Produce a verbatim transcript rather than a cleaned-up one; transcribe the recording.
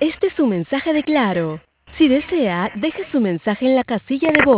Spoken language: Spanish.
Este es su mensaje de Claro. Si desea, deje su mensaje en la casilla de voz.